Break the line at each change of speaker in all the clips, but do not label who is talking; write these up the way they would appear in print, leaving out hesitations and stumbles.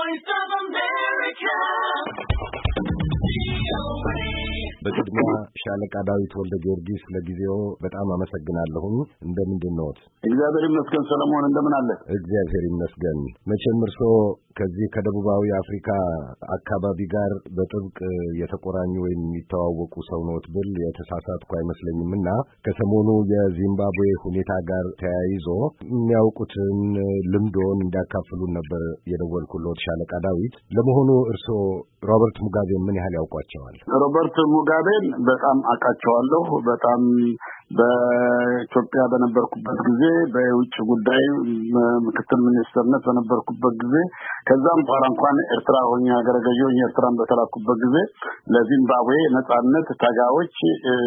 Voice of America.
በቅድሚያ ሻለቃ ዳዊት ወልደ ጊዮርጊስ ለጊዜው በጣም አመሰግናለሁ። እንደምን ነዎት?
እግዚአብሔር ይመስገን ሰለሞን፣ እንደምን አለ?
እግዚአብሔር ይመስገን። መቼም እርስዎ ከዚህ ከደቡባዊ አፍሪካ አካባቢ ጋር በጥብቅ የተቆራኙ ወይም የሚተዋወቁ ሰው ነዎት ብል የተሳሳትኩ አይመስለኝምና ከሰሞኑ የዚምባብዌ ሁኔታ ጋር ተያይዞ የሚያውቁትን ልምዶን እንዲያካፍሉን ነበር የደወልኩልዎት ሻለቃ ዳዊት። ለመሆኑ እርስዎ ሮበርት ሙጋቤ ምን ያህል ያውቋቸዋል?
ሮበርት ሙጋቤን በጣም አውቃቸዋለሁ። በጣም በኢትዮጵያ በነበርኩበት ጊዜ በውጭ ጉዳይ ምክትል ሚኒስትርነት በነበርኩበት ጊዜ ከዛም በኋላ እንኳን ኤርትራ ሆኜ ሀገረ ገዢ ሆኜ ኤርትራን በተላኩበት ጊዜ ለዚምባብዌ ነጻነት ታጋዮች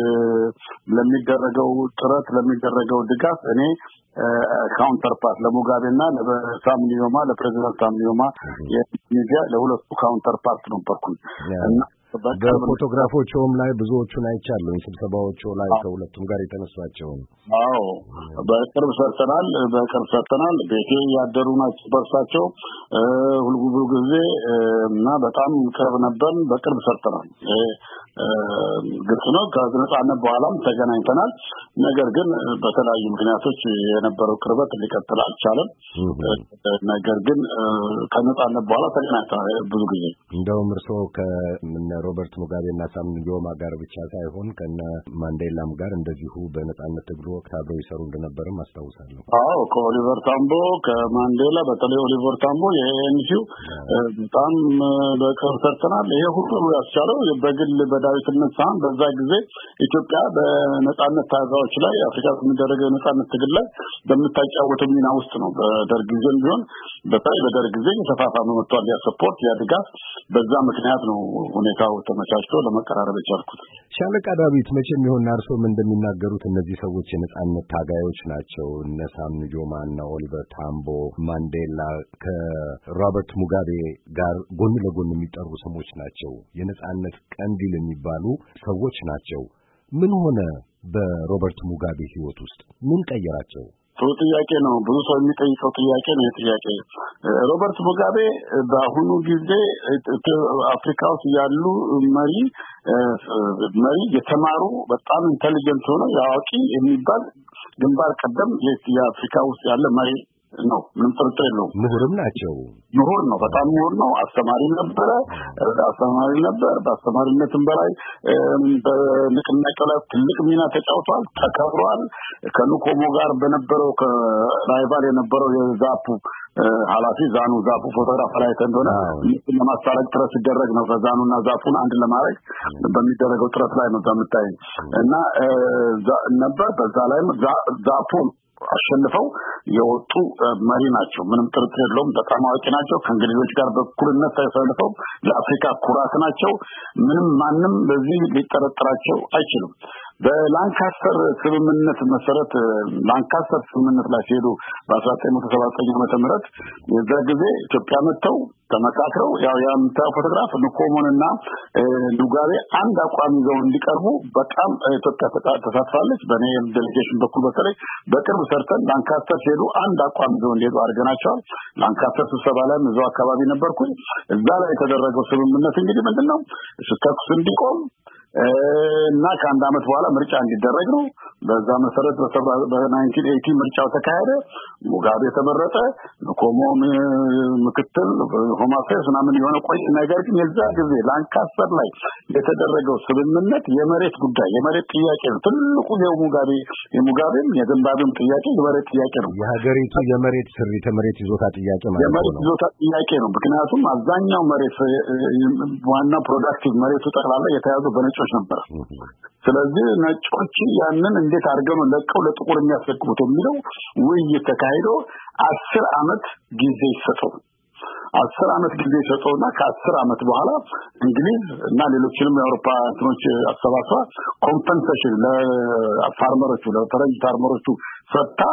ለሚደረገው ጥረት ለሚደረገው ድጋፍ እኔ ካውንተርፓርት ለሙጋቤና ለሳምኒዮማ ለፕሬዝዳንት ሳምኒዮማ የሚዲያ ለሁለቱ ካውንተርፓርት ነበርኩኝ እና
በፎቶግራፎቹም ላይ ብዙዎቹን አይቻለሁ። ስብሰባዎቹ ላይ ከሁለቱም ጋር የተነሷቸውን
አዎ በቅርብ ሰርተናል። ቤቴ ያደሩ ናቸው በርሳቸው ሁሉ ጊዜ እና በጣም ቅርብ ነበር። በቅርብ ሰርተናል። ግልጽ ነው። ከነጻነት በኋላም ተገናኝተናል። ነገር ግን በተለያዩ ምክንያቶች የነበረው ቅርበት ሊቀጥል አልቻለም። ነገር ግን ከነጻነት በኋላ ተገናኝተናል ብዙ ጊዜ።
እንደውም እርስዎ ከነ ሮበርት ሙጋቤና ሳምኒዮማ ጋር ብቻ ሳይሆን ከነ ማንዴላም ጋር እንደዚሁ በነጻነት ትግሉ ወቅት አብረው ይሰሩ እንደነበርም አስታውሳለሁ።
አዎ ከኦሊቨር ታምቦ ከማንዴላ በተለይ ኦሊቨር ታምቦ የኤንሲው በጣም በቅርብ ሰርተናል። ይሄ ሁሉ ያስቻለው በግል በዳዊትነት ሳይሆን በዛ ጊዜ ኢትዮጵያ በነጻነት ታጋዮች ላይ አፍሪካ በሚደረገው ነጻነት ትግል ላይ በምታጫወተው ሚና ውስጥ ነው። በደርግ ጊዜም ቢሆን በተለይ በደርግ ጊዜ የተፋፋመ መጥቷል ያ ሰፖርት ያ ድጋፍ። በዛ ምክንያት ነው ሁኔታው ተመቻችቶ ለመቀራረብ የቻልኩት።
ሻለቃ ዳዊት መቼም ይሆን እርሶም እንደሚናገሩት እነዚህ ሰዎች የነጻነት ታጋዮች ናቸው። እነ ሳምኒዮማ እና ኦሊቨር ታምቦ ማንዴላ ከሮበርት ሙጋቤ ጋር ጎን ለጎን የሚጠሩ ስሞች ናቸው። የነጻነት ቀንዲል የሚባሉ ሰዎች ናቸው። ምን ሆነ በሮበርት ሙጋቤ ህይወት ውስጥ ምን ቀየራቸው?
ጥሩ ጥያቄ ነው። ብዙ ሰው የሚጠይቀው ጥያቄ ነው። ጥያቄ ሮበርት ሙጋቤ በአሁኑ ጊዜ አፍሪካ ውስጥ ያሉ መሪ የተማሩ በጣም ኢንተሊጀንት ሆነው ያዋቂ የሚባል ግንባር ቀደም የአፍሪካ ውስጥ ያለ መሪ ነው። ምንም ጥርጥር የለውም።
ምሁርም ናቸው።
ምሁር ነው። በጣም ምሁር ነው። አስተማሪ ነበር። በአስተማሪነትም በላይ በንቅናቄው ላይ ትልቅ ሚና ተጫውቷል። ተከብሯል። ከኑኮሞ ጋር በነበረው ከራይቫል የነበረው የዛፑ ኃላፊ ዛፑ ፎቶግራፍ ላይ እንደሆነ ለማስታረቅ ጥረት ሲደረግ ነው። ከዛኑና ዛፑን አንድ ለማድረግ በሚደረገው ጥረት ላይ ነው የምታይ እና ነበር። በዛ ላይም ዛፑን አሸንፈው የወጡ መሪ ናቸው። ምንም ጥርጥር የለውም። በጣም አዋቂ ናቸው። ከእንግሊዞች ጋር በኩልነት ተሰልፈው ለአፍሪካ ኩራት ናቸው። ማንም በዚህ ሊጠረጥራቸው አይችልም። በላንካስተር ስምምነት መሰረት ላንካስተር ስምምነት ላይ ሲሄዱ በ1979 ዓመተ ምህረት የዛ ጊዜ ኢትዮጵያ መጥተው ተመካክረው ያንተ ፎቶግራፍ ንኮሞንና ሙጋቤ አንድ አቋም ይዘው እንዲቀርቡ በጣም ኢትዮጵያ ተሳትፋለች። በኔ ዴሌጌሽን በኩል በተለይ በቅርብ ሰርተን ላንካስተር ሲሄዱ አንድ አቋም ይዘው እንዲሄዱ አድርገናቸዋል። ላንካስተር ስብሰባ ላይ እዛው አካባቢ ነበርኩኝ። እዛ ላይ የተደረገው ስምምነት እንግዲህ ምንድነው ተኩስ እንዲቆም እና ከአንድ አመት በኋላ ምርጫ እንዲደረግ ነው። በዛ መሰረት በ1980 ምርጫው ተካሄደ። ሙጋቤ ተመረጠ። ንኮሞ ምክትል ሆማፌስ ምናምን የሆነ ቆይ ነገር ግን የዛ ጊዜ ላንካስተር ላይ የተደረገው ስምምነት የመሬት ጉዳይ የመሬት ጥያቄ ነው። ትልቁ የሙጋቤም የዚምባብዌም ጥያቄ የመሬት ጥያቄ ነው።
የሀገሪቱ የመሬት ስሪት የመሬት ይዞታ ጥያቄ ማለት ነው።
የመሬት ይዞታ ጥያቄ ነው። ምክንያቱም አብዛኛው መሬት ዋና ፕሮዳክቲቭ መሬቱ ጠቅላላ የተያዘው በነጮች ነበር። ስለዚህ ነጮች ያንን እንዴት አድርገው ነው ለቀው ለጥቁር የሚያስረክቡት የሚለው ውይይት ተካሂዶ 10 አመት ጊዜ ይሰጠው 10 አመት ጊዜ ይሰጠውና ከ10 አመት በኋላ እንግሊዝ እና ሌሎችንም የአውሮፓ እንትኖች አሰባስባ ኮምፐንሴሽን ለፋርመሮቹ ለፈረንጅ ፋርመሮቹ ሰጥታ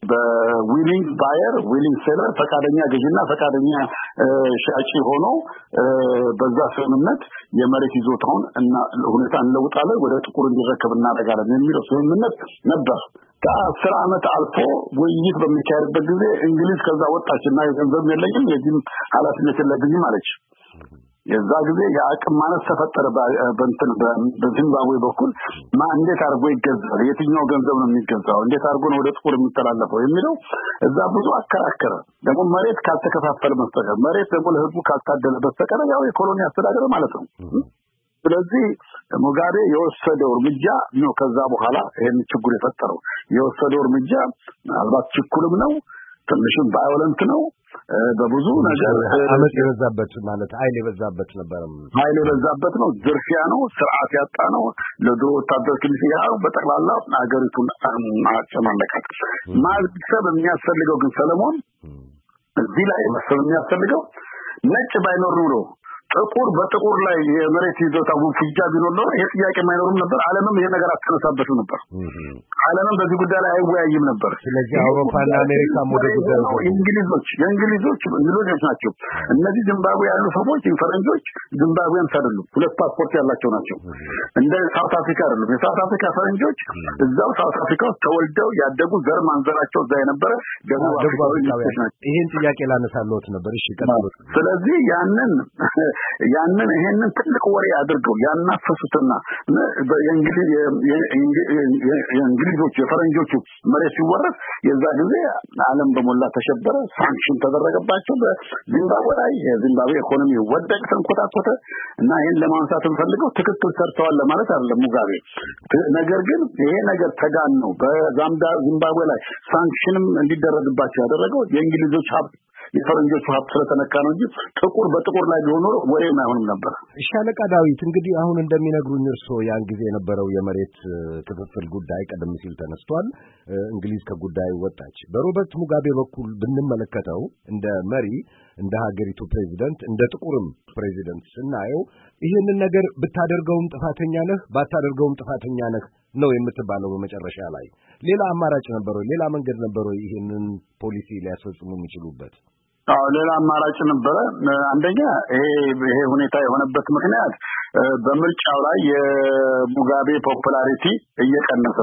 በዊሊንግ ባየር ዊሊንግ ሴለር ፈቃደኛ ገዥና ፈቃደኛ ሻጭ ሆኖ በዛ ስምምነት የመሬት ይዞታውን እና ሁኔታ እንለውጣለን ወደ ጥቁር እንዲረከብ እናደርጋለን የሚለው ስምምነት ነበር። ከ10 ዓመት አልፎ ውይይት በሚካሄድበት ጊዜ እንግሊዝ ከዛ ወጣችና የገንዘብ የለኝም የዚህም ኃላፊነት የለብኝም አለች። የዛ ጊዜ የአቅም ማነስ ተፈጠረ በዚምባብዌ በኩል እንዴት አድርጎ ይገዛል የትኛው ገንዘብ ነው የሚገዛው እንዴት አድርጎ ነው ወደ ጥቁር የሚተላለፈው የሚለው እዛ ብዙ አከራከረ። ደግሞ መሬት ካልተከፋፈለ በስተቀር መሬት ደግሞ ለህዝቡ ካልታደለ በስተቀር ያው የኮሎኒ አስተዳደር ማለት ነው። ስለዚህ ሙጋቤ የወሰደው እርምጃ ነው ከዛ በኋላ ይሄን ችግር የፈጠረው የወሰደው እርምጃ አልባት ችኩልም ነው ትንሽም ቫዮለንት ነው በብዙ ነገር
አመት የበዛበት ማለት ኃይል የበዛበት ነበርም
ኃይል የበዛበት ነው ዝርፊያ ነው ስርዓት ያጣ ነው ለድሮ ወታደር ትንሽ ያው በጠቅላላ አገሪቱን አጨማለቃት። ማሰብ የሚያስፈልገው ግን ሰለሞን እዚህ ላይ ማሰብ የሚያስፈልገው ነጭ ባይኖር ኑሮ ጥቁር በጥቁር ላይ የመሬት ይዞታው ፍጃ ቢኖር ነው ይሄ ጥያቄ ማይኖርም ነበር። ዓለምም ይሄ ነገር አትነሳበትም ነበር። ዓለምም በዚህ ጉዳይ ላይ አይወያይም ነበር።
ስለዚህ አውሮፓና አሜሪካ ወደ ጉዳዩ
የእንግሊዞች ናቸው። እነዚህ ዚምባብዌ ያሉ ሰዎች ፈረንጆች ዚምባብዌን አይደሉም ሁለት ፓስፖርት ያላቸው ናቸው። እንደ ሳውት አፍሪካ አይደሉም። የሳውት አፍሪካ ፈረንጆች እዛው ሳውት አፍሪካ ተወልደው ያደጉ ዘር ማንዘራቸው እዛ የነበረ ደቡብ አፍሪካዊ ናቸው።
ይሄን ጥያቄ ላነሳለሁት ነበር። እሺ ቀጥሉ።
ስለዚህ ያንን ይሄንን ትልቅ ወሬ አድርገው ያናፈሱትና የእንግሊዞች የፈረንጆቹ መሬት ሲወረስ የዛ ጊዜ ዓለም በሞላ ተሸበረ። ሳንክሽን ተደረገባቸው በዚምባብዌ ላይ የዚምባብዌ ኢኮኖሚ ወደቀ ተንኮታኮተ እና ይሄን ለማንሳት እንፈልገው ትክክል ሰርተዋል ለማለት አይደለም ሙጋቤ። ነገር ግን ይሄ ነገር ተጋን ነው በዚምባብዌ ላይ ሳንክሽንም እንዲደረግባቸው ያደረገው የእንግሊዞች ሀብት የፈረንጆቹ ሀብት ስለተነካ ነው እንጂ ጥቁር በጥቁር ላይ ቢሆን ኖሮ ወሬም አይሆንም ነበር።
ሻለቃ ዳዊት እንግዲህ አሁን እንደሚነግሩኝ እርሶ ያን ጊዜ የነበረው የመሬት ክፍፍል ጉዳይ ቀደም ሲል ተነስቷል። እንግሊዝ ከጉዳዩ ወጣች። በሮበርት ሙጋቤ በኩል ብንመለከተው እንደ መሪ እንደ ሀገሪቱ ፕሬዚደንት እንደ ጥቁርም ፕሬዚደንት ስናየው ይሄንን ነገር ብታደርገውም ጥፋተኛ ነህ ባታደርገውም ጥፋተኛ ነህ ነው የምትባለው በመጨረሻ ላይ። ሌላ አማራጭ ነበረ ሌላ መንገድ ነበረ ይሄንን ፖሊሲ ሊያስፈጽሙ የሚችሉበት?
ሌላ አማራጭ ነበረ። አንደኛ ይሄ ሁኔታ የሆነበት ምክንያት በምርጫው ላይ የሙጋቤ ፖፑላሪቲ እየቀነሰ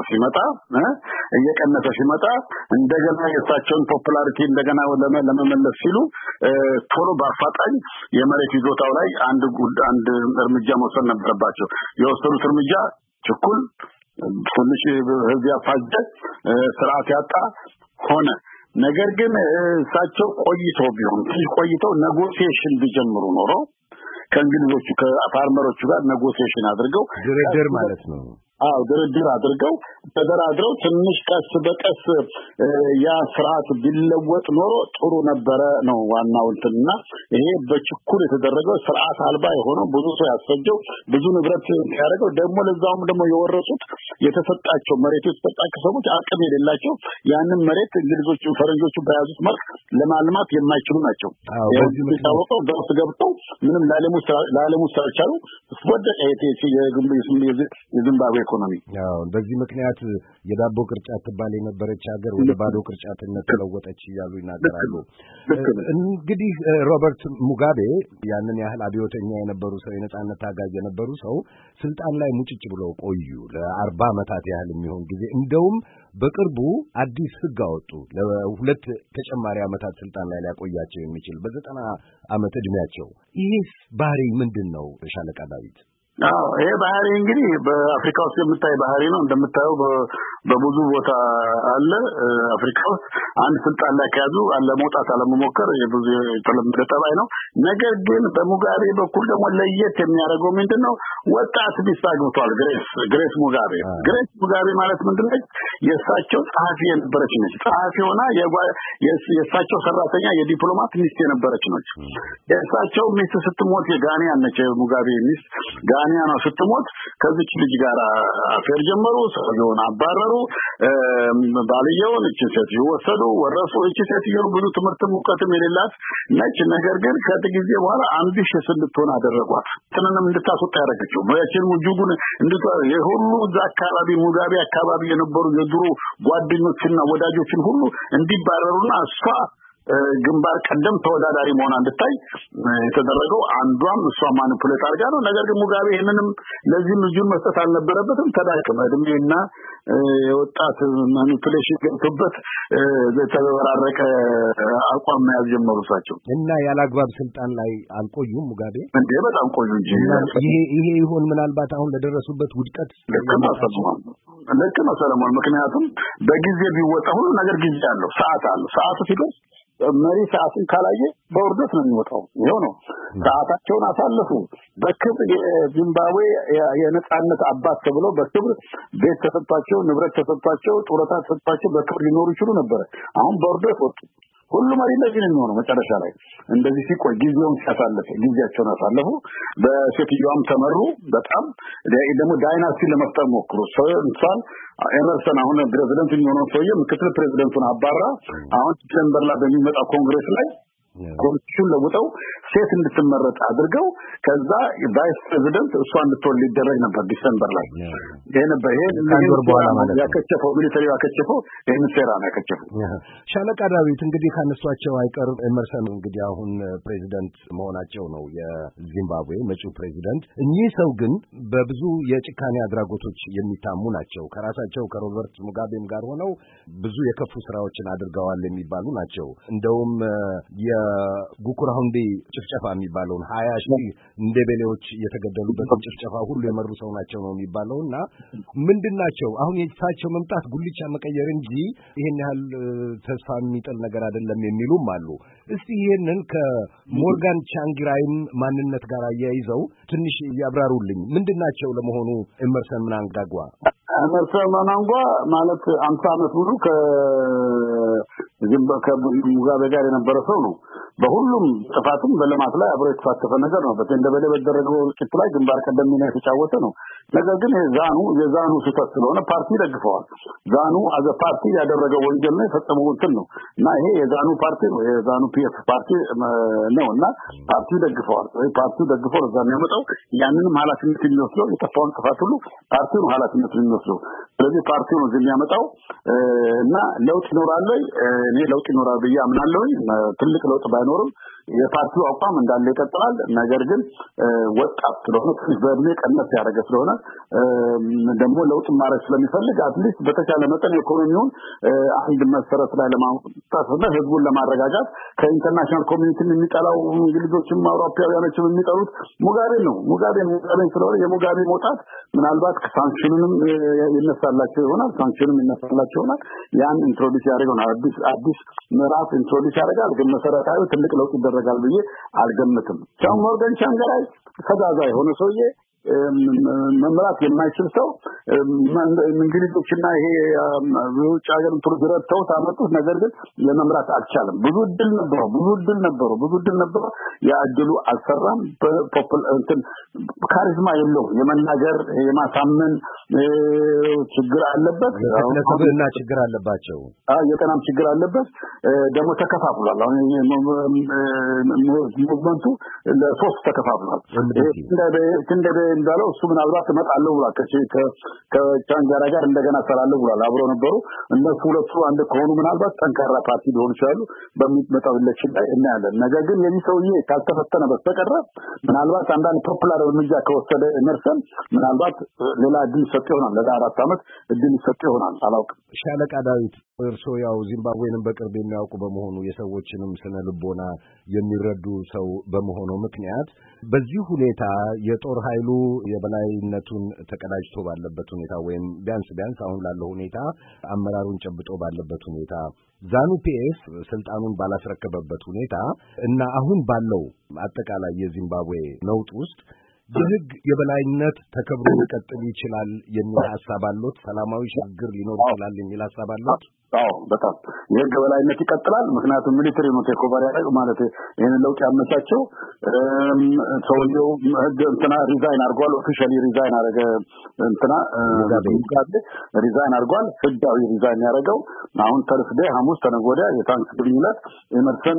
ሲመጣ እንደገና የሳቸውን ፖፑላሪቲ እንደገና ለመመለስ ሲሉ ቶሎ በአፋጣኝ የመሬት ይዞታው ላይ አንድ እርምጃ መውሰድ ነበረባቸው። የወሰዱት እርምጃ ችኩል ትንሽ ህዝብ ያፋጀ ስርዓት ያጣ ሆነ። ነገር ግን እሳቸው ቆይተው ኔጎሲዬሽን ቢጀምሩ ኖሮ ከእንግሊዞቹ ከፋርመሮቹ ጋር ኔጎሲዬሽን አድርገው
ድርድር ማለት ነው
ድርድር አድርገው ተደራድረው ትንሽ ቀስ በቀስ ያ ስርዓት ቢለወጥ ኖሮ ጥሩ ነበረ ነው ዋናው እንትና። ይሄ በችኩል የተደረገው ስርዓት አልባ የሆነው ብዙ ሰው ያስፈጀው ብዙ ንብረት ያደረገው ደግሞ ለዛውም ደግሞ የወረሱት የተሰጣቸው መሬት የተሰጣቸው ሰዎች አቅም የሌላቸው ያንን መሬት እንግሊዞቹ ፈረንጆቹ በያዙት መልክ ለማልማት የማይችሉ ናቸው። በዚህ ታወቀው ደስ ገብተው ምንም ለዓለሙ ሳይቻሉ ወደቀ የዚምባብዌ ኢኮኖሚ።
በዚህ ምክንያት የዳቦ ቅርጫት ተባለ የነበረች ሀገር ወደ ባዶ ቅርጫትነት ተለወጠች እያሉ ይናገራሉ። እንግዲህ ሮበርት ሙጋቤ ያንን ያህል አብዮተኛ የነበሩ ሰው የነጻነት ታጋይ የነበሩ ሰው ስልጣን ላይ ሙጭጭ ብለው ቆዩ ለ40 ዓመታት ያህል የሚሆን ጊዜ። እንደውም በቅርቡ አዲስ ህግ አወጡ ለሁለት ተጨማሪ ዓመታት ስልጣን ላይ ሊያቆያቸው የሚችል በ90 ዓመት እድሜያቸው። ይሄስ ባህሪ ምንድነው ሻለቃ ዳዊት?
ይሄ ባህሪ እንግዲህ በአፍሪካ ውስጥ የምታይ ባህሪ ነው። እንደምታየው በብዙ ቦታ አለ። አፍሪካ ውስጥ አንድ ስልጣን ላይ ከያዙ ለመውጣት አለመሞከር የብዙ የተለመደ ጠባይ ነው። ነገር ግን በሙጋቤ በኩል ደግሞ ለየት የሚያደርገው ምንድነው ወጣት ሚስት አግብቷል። ግሬስ ሙጋቤ ማለት ምንድነው የእሳቸው ጸሐፊ የነበረች ነች። ጸሐፊ ሆና የእሳቸው ሰራተኛ የዲፕሎማት ሚስት የነበረች ነች። የእሳቸው ሚስት ስትሞት የጋኒያን ነች። ሙጋቤ ሚስት ጋኒያ ታንዛኒያ ነው ስትሞት ከዚች ልጅ ጋር አፌር ጀመሩ ሰውየውን አባረሩ ባልየውን እቺ ሴት ይወሰዱ ወረሱ እቺ ሴት ብዙ ትምህርትም ዕውቀትም የሌላት ነች ነገር ግን ከጥቂት ጊዜ በኋላ አምቢሽስ እንድትሆን አደረጓት ትንንም እንድታስወጣ ያደረገችው በያችን ሙጁጉን የሁሉ አካባቢ ሙጋቤ አካባቢ የነበሩ የድሮ ጓደኞችና ወዳጆችን ሁሉ እንዲባረሩና እሷ ግንባር ቀደም ተወዳዳሪ መሆን እንድታይ የተደረገው አንዷም እሷ ማኒፑሌት አድርጋ ነው ነገር ግን ሙጋቤ ይሄንንም ለዚህ ልጁን መስጠት አልነበረበትም ተዳከመ እድሜና የወጣት ማኒፑሌሽን ገብቶበት የተበራረቀ አቋም መያዝ ጀመሩ እሳቸው
እና ያላግባብ ስልጣን ላይ አልቆዩም ሙጋቤ
እንዴ በጣም ቆዩ እንጂ
ይሄ ይሆን ምናልባት አሁን ለደረሱበት ውድቀት
ልክ ነው ሰለሞን ምክንያቱም በጊዜ ቢወጣ ሁሉ ነገር ጊዜ አለው ሰዓቱ ሲደርስ መሪ ሰዓቱን ካላየ በውርደት ነው የሚወጣው ይሄው ነው ሰዓታቸውን አሳለፉ በክብር የዚምባብዌ የነጻነት አባት ተብሎ በክብር ቤት ተሰጥቷቸው ንብረት ተሰጥቷቸው ጡረታ ተሰጥቷቸው በክብር ሊኖሩ ይችሉ ነበር አሁን በውርደት ወጡ ሁሉ መሪ እንደዚህ ነው መጨረሻ ላይ እንደዚህ ሲቆይ ጊዜውን ጊዜያቸውን አሳለፉ በሴትዮዋም ተመሩ በጣም ደግሞ ዳይናስቲ ለመፍጠር ሞክሩ እንኳን ኤመርሰን አሁን ፕሬዝዳንት የሚሆነው ሰውዬ ምክትል ፕሬዝዳንቱን አባራ አሁን ዲሴምበር ላይ በሚመጣው ኮንግሬስ ላይ ኮንስቲቱሽን ለውጠው ሴት እንድትመረጥ አድርገው ከዛ ቫይስ ፕሬዝዳንት እሷ እንድትሆን ሊደረግ ነበር ዲሴምበር ላይ ይሄ
ከአንድ ወር በኋላ ማለት ነው
ያከቸፈው ሚሊተሪ ያከቸፈው ይሄን ሴራ ነው ያከቸፈው
ሻለቃ ዳዊት እንግዲህ ካነሷቸው አይቀር ኤመርሰን እንግዲህ አሁን ፕሬዝዳንት መሆናቸው ነው የዚምባብዌ መጪው ፕሬዝዳንት እኚህ ሰው ግን በብዙ የጭካኔ አድራጎቶች የሚታሙ ናቸው ከራሳቸው ከሮበርት ሙጋቤም ጋር ሆነው ብዙ የከፉ ስራዎችን አድርገዋል የሚባሉ ናቸው እንደውም የጉኩራሁንዴ ጭፍጨፋ የሚባለውን 20,000 እንደበሌዎች የተገደሉበት ጭፍጨፋ ሁሉ የመሩ ሰው ናቸው ነው የሚባለውና ምንድናቸው አሁን የሳቸው መምጣት ጉልቻ መቀየር እንጂ ይሄን ያህል ተስፋ የሚጥል ነገር አይደለም የሚሉም አሉ እስቲ ይሄንን ከሞርጋን ቻንግራይም ማንነት ጋር አያይዘው ትንሽ ያብራሩልኝ ምንድናቸው ለመሆኑ ኤመርሰን ምናንጋጓ
ኤመርሰን ምናንጋጓ ማለት 50 ዓመት ሙሉ ሙጋቤ ጋር የነበረ ሰው ነው በሁሉም ጥፋትም በለማት ላይ አብሮ የተሳተፈ ነገር ነው በተንደበለ በደረገው ጭት ላይ ግንባር ቀደም ሚና የተጫወተ ነው ነገር ግን የዛኑ ስህተት ስለሆነ ፓርቲ ደግፈዋል ዛኑ አዘ ፓርቲ ያደረገው ወንጀል ነው የፈጸመው እንትን ነው እና ይሄ የዛኑ ፓርቲ ነው የዛኑ ፒኤፍ ፓርቲ ነውና ፓርቲ ደግፈዋል ፓርቲ ደግፈው እዛ ነው የመጣው ያንንም ኃላፊነት የሚወስደው የጠፋውን ጥፋት ሁሉ ፓርቲ ነው ኃላፊነት የሚወስደው ስለዚህ ፓርቲው ነው የሚያመጣው እና ለውጥ ይኖራል እኔ ለውጥ ይኖራል ብዬ አምናለሁ ትልቅ ለውጥ ባይኖርም የፓርቲው አቋም እንዳለ ይቀጥላል ነገር ግን ወጣት ስለሆነ በእድሜ ቀነስ ያደረገ ስለሆነ ደግሞ ለውጥ ማድረግ ስለሚፈልግ አትሊስት በተቻለ መጠን ኢኮኖሚውን አንድ መሰረት ላይ ለማምጣትና ህዝቡን ለማረጋጋት ከኢንተርናሽናል ኮሚኒቲ የሚጠላው እንግሊዞችም አውሮፓውያኖችም የሚጠሉት ሙጋቤ ነው ሙጋቤ ስለሆነ የሙጋቤ መውጣት ምናልባት ሳንክሽኑንም ይነሳላቸው ይሆናል ያን ኢንትሮዲዩስ ያደርጋል አዲስ ምዕራፍ ኢንትሮዲዩስ ያደርጋል ግን መሰረታዊ ትልቅ ለውጥ ይደረጋል ብዬ አልገምትም ሞርጋን ቻንግራይ ፈዛዛ የሆነ ሰውዬ መምራት የማይችል ሰው እንግሊዞችና ይሄ የውጭ ሀገር ትሩዝረተው ታመጡት ነገር ግን ለመምራት አልቻለም ብዙ ድል ነበረው ያ ድሉ አልሰራም ፖፑላር እንትን ካሪዝማ የለውም የመናገር የማሳመን ችግር አለበት
ለሰብዕና ችግር አለባቸው
የቀናም ችግር አለበት ደግሞ ተከፋፍሏል አሁን ሙቭመንቱ ለሶስት ተከፋፍሏል እንደበ እንዳለው እሱ ምናልባት ተመጣለው ብሏል ከቻንጋራ ጋር እንደገና ሰራለው ብሏል አብሮ ነበሩ እነሱ ሁለቱ አንድ ከሆኑ ምናልባት ጠንካራ ፓርቲ ሊሆኑ ይችላሉ በሚመጣው ኢሌክሽን ላይ እናያለን ነገር ግን የዚህ ሰውዬ ካልተፈተነ በስተቀር ምናልባት አንዳንድ ፖፑላር እርምጃ ከወሰደ ኤመርሰን ምናልባት ሌላ እድል ሰጥ ይሆናል ለአራት ዓመት እድል ሰጥ ይሆናል አላውቅም
ሻለቃ ዳዊት እርሶ ያው ዚምባብዌንም በቅርብ የሚያውቁ በመሆኑ የሰዎችንም ስነ ልቦና የሚረዱ ሰው በመሆኑ ምክንያት በዚህ ሁኔታ የጦር ኃይሉ የበላይነቱን ተቀዳጅቶ ባለበት ሁኔታ ወይም ቢያንስ አሁን ላለው ሁኔታ አመራሩን ጨብጦ ባለበት ሁኔታ ዛኑ ፒኤፍ ስልጣኑን ባላስረከበበት ሁኔታ እና አሁን ባለው አጠቃላይ የዚምባብዌ ነውጥ ውስጥ የህግ የበላይነት ተከብሮ ሊቀጥል ይችላል የሚል ሐሳብ አለዎት? ሰላማዊ ሽግግር ሊኖር ይችላል የሚል ሐሳብ አለዎት?
በጣም የህግ በላይነት ይቀጥላል። ምክንያቱም ሚሊተሪ ነው ቴኮቨር ያደረገው ማለት ይሄን ለውጥ ያመቻቸው ሰውየው እንትና ሪዛይን አድርጓል። ኦፊሻሊ ሪዛይን አደረገ። እንትና ሪዛይን አድርጓል። ህጋዊ ሪዛይን ያደረገው አሁን ተርስዴ ሐሙስ ተነጎዳ የታንክ ድርጅት ኤመርሰን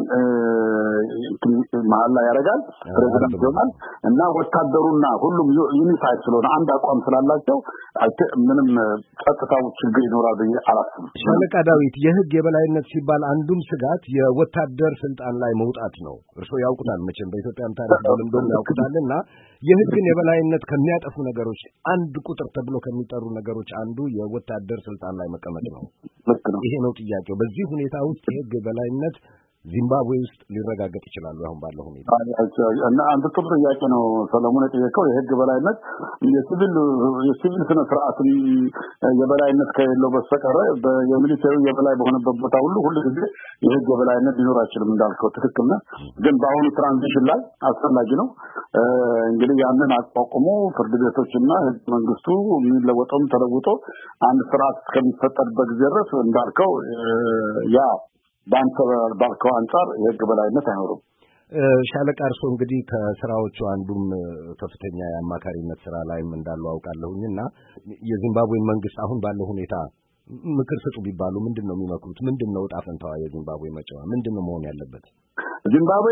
መሀል ላይ ያደርጋል ፕሬዝዳንት ይሆናል እና ወታደሩና ሁሉም ዩኒፋይድ ስለሆነ አንድ አቋም ስላላቸው ምንም ጸጥታው ችግር ይኖራል ብዬ አላስብም።
ሻለቃ ዳዊት የህግ የበላይነት ሲባል አንዱም ስጋት የወታደር ስልጣን ላይ መውጣት ነው። እርስዎ ያውቁታል መቼም በኢትዮጵያም ታሪክ በልምዶም ያውቁታልና የህግን የበላይነት ከሚያጠፉ ነገሮች አንድ ቁጥር ተብሎ ከሚጠሩ ነገሮች አንዱ የወታደር ስልጣን ላይ መቀመጥ ነው። ይሄ ነው ጥያቄው። በዚህ ሁኔታ ውስጥ የህግ የበላይነት ዚምባብዌ ውስጥ ሊረጋገጥ ይችላል አሁን ባለው ሁኔታ?
እና አንድ ጥሩ ጥያቄ ነው ሰለሞን የጠየቀው። የህግ በላይነት የሲቪል ስነ ስርዓትን የበላይነት ከሌለው በስተቀር የሚሊተሪ የበላይ በሆነበት ቦታ ሁሉ ጊዜ የህግ በላይነት ሊኖር አይችልም እንዳልከው ትክክል ነው። ግን በአሁኑ ትራንዚሽን ላይ አስፈላጊ ነው። እንግዲህ ያንን አቋቁሞ ፍርድ ቤቶችና ህግ መንግስቱ የሚለወጠውም ተለውጦ አንድ ስርዓት እስከሚፈጠርበት ጊዜ ድረስ እንዳልከው ያ ባንከው አንፃር የህግ በላይነት አይኖርም።
ሻለቃ እርስዎ እንግዲህ ከስራዎቹ አንዱም ከፍተኛ የአማካሪነት ስራ ላይም እንዳለው አውቃለሁኝና የዚምባብዌ መንግስት አሁን ባለው ሁኔታ ምክር ስጡ ቢባሉ ምንድነው የሚመክሩት? ምንድነው ዕጣ ፈንታዋ የዚምባብዌ መጪዋ ምንድነው መሆን ያለበት?
ዚምባብዌ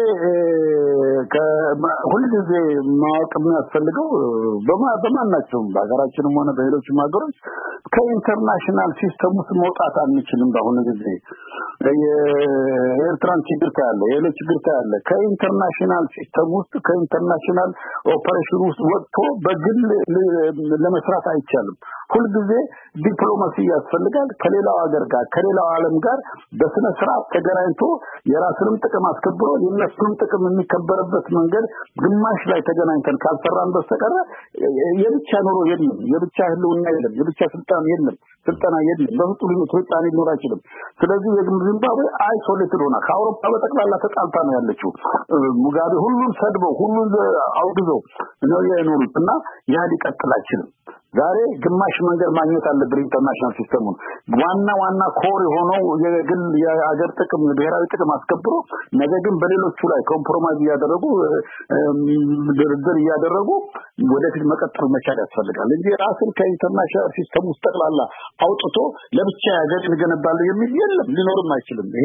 ሁልጊዜ ማወቅ የሚያስፈልገው በማናቸውም በሀገራችንም ሆነ በሌሎችም ሀገሮች ከኢንተርናሽናል ሲስተም ውስጥ መውጣት አንችልም። በአሁኑ ጊዜ የኤርትራን ችግር ታያለ፣ የሌሎች ችግር ታያለ። ከኢንተርናሽናል ሲስተም ውስጥ ከኢንተርናሽናል ኦፐሬሽን ውስጥ ወጥቶ በግል ለመስራት አይቻልም። ሁልጊዜ ዲፕሎማሲ ያስፈልጋል። ከሌላው ሀገር ጋር ከሌላው ዓለም ጋር በስነ ስርዓት ተገናኝቶ የራስንም ጥቅም አስከብሮ የነሱንም ጥቅም የሚከበርበት መንገድ ግማሽ ላይ ተገናኝተን ካልሰራን በስተቀር የብቻ ኑሮ የለም፣ የብቻ ህልውና የለም፣ የብቻ ስልጣን የለም፣ ስልጣና የለም፣ በፍጹም ስልጣን ሊኖር አይችልም። ስለዚህ የዚምባብዌ አይሶሌትድ ሆና ከአውሮፓ በጠቅላላ ተጣልታ ነው ያለችው። ሙጋቤ ሁሉን ሰድበው ሁሉን አውግዘው ነው የኖሩት እና ያ ሊቀጥል አይችልም። ዛሬ ግማሽ መንገድ ማግኘት አለብን ኢንተርናሽናል ሲስተሙን ዋና ኮር የሆነው የግል የአገር ጥቅም ብሔራዊ ጥቅም አስከብሮ ነገር ግን በሌሎቹ ላይ ኮምፕሮማይዝ ያደረጉ ድርድር ያደረጉ ወደፊት መቀጠል መቻል ያስፈልጋል እንጂ ራስን ከኢንተርናሽናል ሲስተም ውስጥ ጠቅላላ አውጥቶ ለብቻ ሀገር ልገነባለሁ የሚል የለም፣ ሊኖርም አይችልም። ይሄ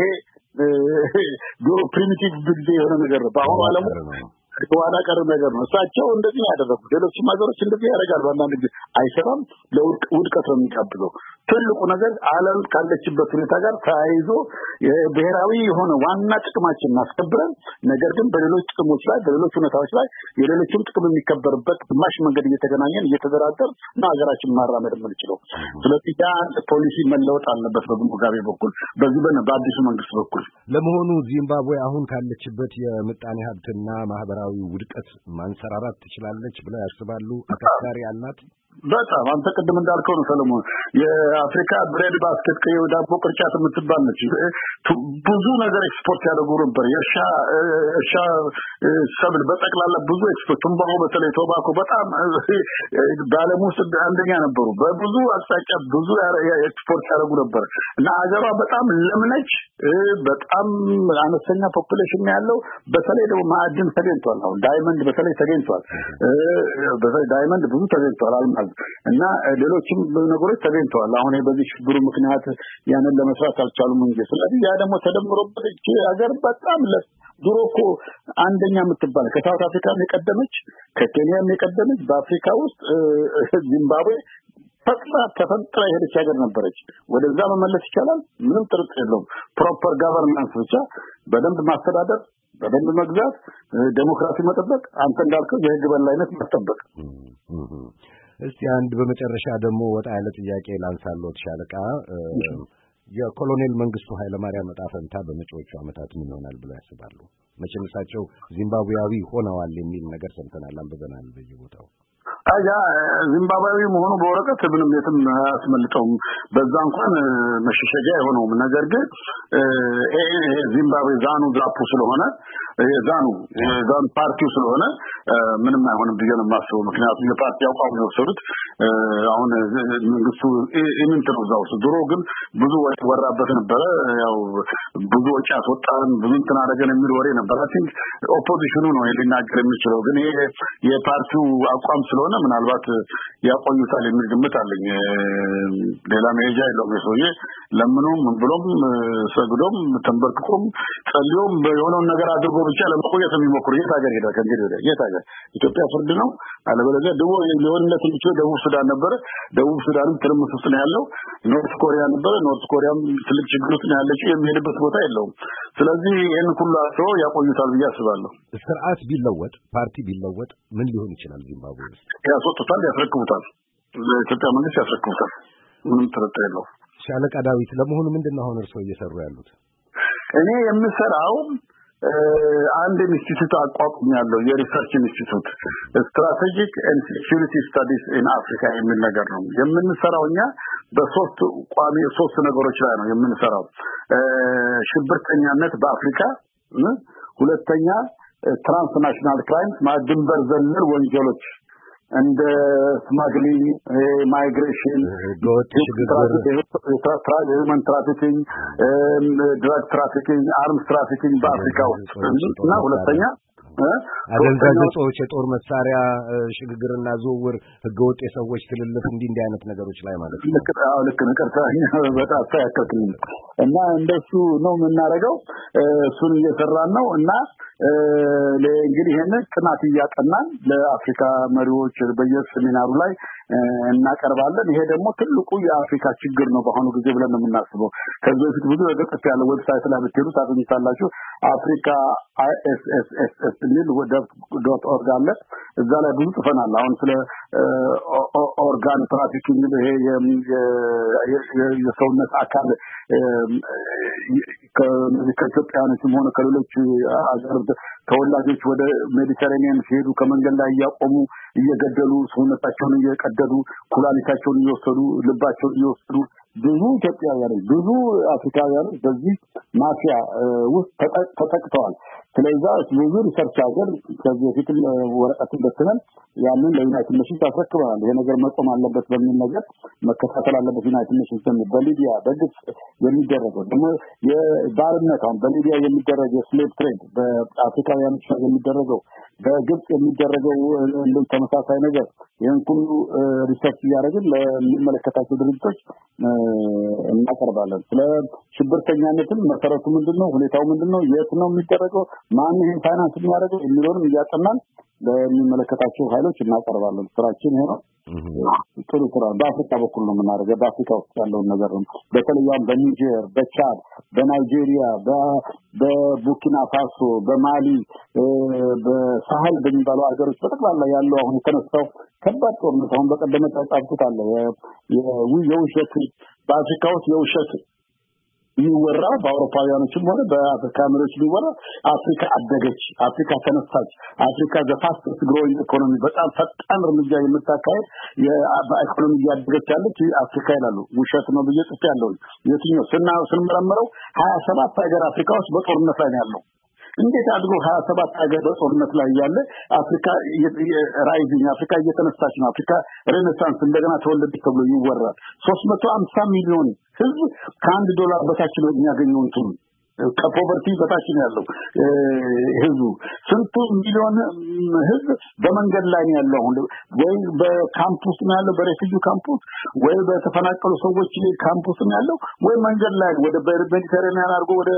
ፕሪሚቲቭ ቢልድ የሆነ ነገር ነው በአሁኑ ዓለም ዋና ቀር ነገር ነው። እሳቸው እንደዚህ ያደረጉ ሌሎችም ሀገሮች እንደዚህ ያደርጋሉ። አንዳንድ ጊዜ አይሰራም፣ ለውድቀት ነው የሚቀበለው። ትልቁ ነገር ዓለም ካለችበት ሁኔታ ጋር ተያይዞ የብሔራዊ የሆነ ዋና ጥቅማችን ማስከብረን ነገር ግን በሌሎች ጥቅሞች ላይ በሌሎች ሁኔታዎች ላይ የሌሎችም ጥቅም የሚከበርበት ግማሽ መንገድ እየተገናኘን እየተደራደር ነው ሀገራችን ማራመድ የምንችለው። ስለዚህ ያ ፖሊሲ መለወጥ አለበት በሙጋቤ በኩል በዚህ በአዲሱ መንግስት በኩል።
ለመሆኑ ዚምባብዌ አሁን ካለችበት የምጣኔ ሀብትና ማህበራዊ ውድቀት ማንሰራራት ትችላለች ብለው ያስባሉ? አካባሪ አላት?
በጣም አንተ ቅድም እንዳልከው ነው ሰለሞን፣ የአፍሪካ ብሬድ ባስኬት ከዳቦ ቅርጫት የምትባል ነች። ብዙ ነገር ኤክስፖርት ያደርጉ ነበር። የእርሻ ሰብል በጠቅላላ ብዙ ኤክስፖርት፣ ትንባሆ በተለይ ቶባኮ በጣም በዓለም ውስጥ አንደኛ ነበሩ። በብዙ አቅጣጫ ብዙ ኤክስፖርት ያደርጉ ነበር እና አገሯ በጣም ለምነች። በጣም አነስተኛ ፖፑሌሽን ያለው በተለይ ደግሞ ማዕድን ተገኝቷል። አሁን ዳይመንድ በተለይ ተገኝቷል። በተለይ ዳይመንድ ብዙ ተገኝቷል እና ሌሎችም ነገሮች ተገኝተዋል። አሁን በዚህ ችግሩ ምክንያት ያንን ለመስራት አልቻሉም እንጂ ስለዚህ ያ ደግሞ ተደምሮበት እቺ ሀገር በጣም ድሮ እኮ አንደኛ የምትባል ከሳውት አፍሪካም የቀደመች ከኬንያም የቀደመች በአፍሪካ ውስጥ ዚምባብዌ ተፈጥራ የሄደች ሀገር ነበረች። ወደዛ መመለስ ይቻላል፣ ምንም ጥርጥር የለውም። ፕሮፐር ጋቨርናንስ ብቻ በደንብ ማስተዳደር፣ በደንብ መግዛት፣ ዴሞክራሲ መጠበቅ፣ አንተ እንዳልከው የህግ በላይነት መጠበቅ።
እስቲ አንድ በመጨረሻ ደግሞ ወጣ ያለ ጥያቄ ላንሳሎት ሻለቃ። የኮሎኔል መንግስቱ ኃይለማርያም ዕጣ ፈንታ በመጪዎቹ ዓመታት ምን ይሆናል ብለው ያስባሉ? መቼም እሳቸው ዚምባብዌያዊ ሆነዋል የሚል ነገር ሰምተናል፣ አንብበናል በየቦታው።
አያ ዚምባብዌ መሆኑ በወረቀት ምንም የትም አያስመልጠውም በዛ እንኳን መሸሸጊያ አይሆነውም ነገር ግን ዚምባብዌ ዛኑ ዛፑ ስለሆነ ዛኑ ፓርቲው ስለሆነ ምንም አይሆንም ብዬ ነው የማስበው ምክንያቱም የፓርቲ አቋም ነው ወሰዱት አሁን መንግስቱ ኢምንትሩ ዛው ድሮ ግን ብዙ ወራበት ነበር ያው ብዙ ወጪ አስወጣን ብዙ እንትን አደረገን የሚል ወሬ ነበር አቲንክ ኦፖዚሽኑ ነው ሊናገር የሚችለው ግን ይሄ የፓርቲው አቋም ስለሆነ ምናልባት ያቆዩታል የሚል ግምት አለኝ ሌላ መሄጃ የለውም የሰውዬ ለምኑም ብሎም ሰግዶም ተንበርክቆም ጸልዮም የሆነው ነገር አድርጎ ብቻ ለመቆየት የሚሞክሩ የታገር ሄዳ ከእንግዲህ ወዲያ የታገር ኢትዮጵያ ፍርድ ነው አለበለዚያ ሊሆንለት የሚችለው ደቡብ ሱዳን ነበር ደቡብ ሱዳንም ትርምስ ውስጥ ነው ያለው ኖርት ኮሪያ ነበር ኖርት ኮሪያም ትልቅ ችግር ውስጥ ነው ያለችው የሚሄድበት ቦታ የለውም ስለዚህ ይሄን ሁሉ አስሮ ያቆዩታል ብዬ አስባለሁ
ስርዓት ቢለወጥ ፓርቲ ቢለወጥ ምን ሊሆን ይችላል ዚምባብዌ
ያስወጡታል ያስረክቡታል ለኢትዮጵያ መንግስት ያስረክቡታል ምንም ጥርጥር የለውም
ሻለቃ ዳዊት ለመሆኑ ምንድነው አሁን እርሶ እየሰሩ ያሉት
እኔ የምሰራው አንድ ኢንስቲትዩት አቋቁሜያለሁ የሪሰርች ኢንስቲትዩት ስትራቴጂክ ኤንድ ሴኩሪቲ ስታዲስ ኢን አፍሪካ የሚል ነገር ነው የምንሰራውኛ ሶስት ነገሮች ላይ ነው የምንሰራው ሽብርተኛነት በአፍሪካ ሁለተኛ ትራንስናሽናል ክራይምስ ድንበር ዘለል ወንጀሎች እንደ ስማግሊንግ ማይግሬሽን human trafficking drug trafficking arms trafficking በአፍሪካ ውስጥ እና ሁለተኛ
አደንዛዥ እጾች የጦር መሳሪያ ሽግግርና ዝውውር ህገወጥ የሰዎች ትልልፍ እንዲህ አይነት ነገሮች ላይ ማለት ነው
ልክ ነቀርታ በጣም ታያከክልኝ እና እንደሱ ነው የምናደርገው እሱን እየሰራን ነው እና ለእንግዲህ ይሄንን ጥናት ያቀናን ለአፍሪካ መሪዎች በየሴሚናሩ ላይ እናቀርባለን ይሄ ደግሞ ትልቁ የአፍሪካ ችግር ነው በአሁኑ ጊዜ ብለን ነው የምናስበው ከዚህ በፊት ብዙ ገጽታ ያለው ዌብሳይት ላይ ብትሄዱ ታገኙታላችሁ አፍሪካ ISSS ሚል .org አለ እዛ ላይ ብዙ ጽፈናል አሁን ስለ ኦርጋን ትራፊኪንግ ይሄ የሰውነት አካል ከኢትዮጵያኖችም ሆነ ከሌሎች አገር ተወላጆች ወደ ሜዲተራኒያን ሲሄዱ ከመንገድ ላይ ያቆሙ እየገደሉ ሰውነታቸውን እየቀደዱ ኩላሊታቸውን እየወሰዱ ልባቸውን እየወሰዱ ብዙ ኢትዮጵያውያን ብዙ አፍሪካውያን በዚህ ማፊያ ውስጥ ተጠቅተዋል ስለዚህ ብዙ ሪሰርች አገር ከዚህ በፊት ወረቀት በተነን ያንን ለዩናይትድ ኔሽንስ አስረክበናል ይሄ ነገር መቆም አለበት በሚል ነገር መከታተል አለበት ዩናይትድ ኔሽንስ በሊቢያ በግብጽ የሚደረገው ደግሞ የባርነት አሁን በሊቢያ የሚደረገው ስሌቭ ትሬድ በአፍሪካውያን የሚደረገው በግብጽ የሚደረገው እንደ ተመሳሳይ ነገር ይሄን ሁሉ ሪሰርች ያደረግን ለሚመለከታቸው ድርጅቶች እናቀርባለን ስለ ሽብርተኛነትም መሰረቱ ምንድነው ሁኔታው ምንድነው የት ነው የሚደረገው ማን ይሄን ፋይናንስ የሚያደርገው የሚለውን እያጠናን ለሚመለከታቸው ኃይሎች እናቀርባለን ስራችን ይሄ ነው ጥሩ ስራ በአፍሪካ በኩል ነው የምናደርገው በአፍሪካ ውስጥ ያለውን ነገር ነው በተለይም በኒጀር በቻድ በናይጄሪያ በቡርኪና ፋሶ በማሊ በሳህል በሚባሉ ሀገሮች በጠቅላላ ያለው አሁን የተነሳው ከባድ ጦርነት አሁን በቀደም ተጣጣፉት አለ የውሸት በአፍሪካ ውስጥ የውሸት ይወራ በአውሮፓውያኖችም ሆነ በአፍሪካኖች ሊወራ አፍሪካ አደገች አፍሪካ ተነሳች አፍሪካ ዘፋስትስ ግሮዊንግ ኢኮኖሚ በጣም ፈጣን እርምጃ የምታካሄድ የኢኮኖሚ ያደገች ያለች አፍሪካ ይላሉ ውሸት ነው ብዬ ጽፌ ያለው የትኛው ስንመረምረው 27 ሀገር አፍሪካ ውስጥ በጦርነት ላይ ያለው እንዴት አድርጎ 27 ሀገር በጦርነት ላይ ያለ አፍሪካ ራይዚንግ አፍሪካ እየተነሳች ነው አፍሪካ ሬኔሳንስ እንደገና ተወለደች ተብሎ ይወራል 350 ሚሊዮን ህዝብ $1 በታች ነው የሚያገኘው እንትን ከፖቨርቲ በታች ነው ያለው ህዝቡ ስንቱ ሚሊዮን ህዝብ በመንገድ ላይ ነው ያለው ወይ በካምፕስ ነው ያለው በሬፊጂ ካምፕስ ወይ በተፈናቀሉ ሰዎች ካምፕስ ነው ያለው ወይ መንገድ ላይ ወደ ሜዲተራኒያን አድርጎ ወደ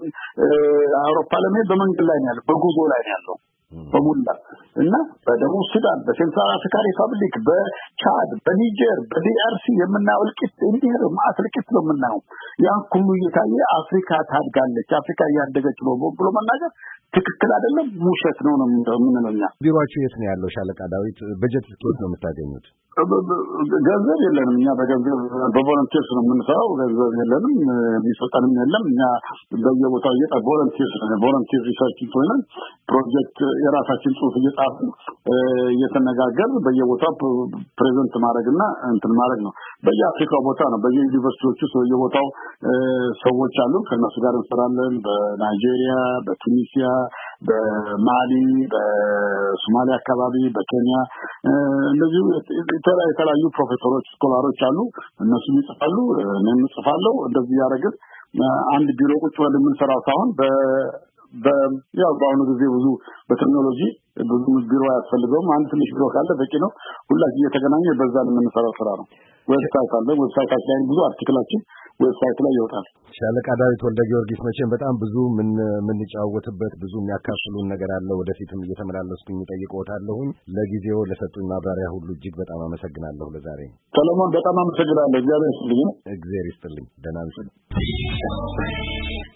አውሮፓ ለመሄድ በመንገድ ላይ ነው ያለው በጉዞ ላይ ነው ያለው በሙላ እና በደቡብ ሱዳን በሴንትራል አፍሪካ ሪፐብሊክ በቻድ በኒጀር በዲአርሲ የምናየው እልቂት እንዲህ ማለት እልቂት ነው የምናየው ያ ሁሉ እየታየ አፍሪካ ታድጋለች አፍሪካ ያደገች ነው ብሎ መናገር ትክክል አይደለም፣ ውሸት ነው የምንለው እኛ።
ቢሮአችሁ የት ነው ያለው ሻለቃ ዳዊት? በጀት ስኬት ነው የምታገኙት?
ገንዘብ የለንም እኛ በገንዘብ በቮለንቲርስ ነው የምንሰራው። ገንዘብ የለንም፣ የሚሰጠንም የለም። እኛ በየቦታው ቮለንቲር ሪሰርች ሆነን ፕሮጀክት የራሳችን ጽሁፍ እየጻፍን እየተነጋገርን በየቦታው ፕሬዘንት ማድረግና እንትን ማድረግ ነው። በየአፍሪካው ቦታ ነው፣ በየዩኒቨርሲቲዎች ውስጥ በየቦታው ሰዎች አሉ፣ ከነሱ ጋር እንሰራለን። በናይጄሪያ፣ በቱኒሲያ፣ በማሊ፣ በሶማሊያ አካባቢ፣ በኬንያ እንደዚሁ የተለያዩ ፕሮፌሰሮች ስኮላሮች አሉ። እነሱ ይጽፋሉ፣ እኔም እጽፋለሁ። እንደዚህ ያደረግን አንድ ቢሮ ቁጭ ብለን የምንሰራው ሳይሆን ያው በአሁኑ ጊዜ ብዙ በቴክኖሎጂ ብዙ ቢሮ አያስፈልገውም። አንድ ትንሽ ቢሮ ካለ በቂ ነው። ሁላችን እየተገናኘ በዛ የምንሰራው ስራ ነው። ዌብሳይት አለ። ዌብሳይታችን ላይ ብዙ አርቲክላችን ዌብሳይት ላይ ይወጣል።
ሻለቃ ዳዊት ወልደ ጊዮርጊስ መቼም በጣም ብዙ የምንጫወትበት ብዙ የሚያካፍሉን ነገር አለ። ወደፊትም እየተመላለስኩኝ እጠይቅዎታለሁኝ። ለጊዜው ለሰጡኝ ማብራሪያ ሁሉ እጅግ በጣም አመሰግናለሁ። ለዛሬ
ሰለሞን በጣም አመሰግናለሁ። እግዚአብሔር ይስጥልኝ።
እግዚአብሔር ይስጥልኝ። ደህና ነኝ።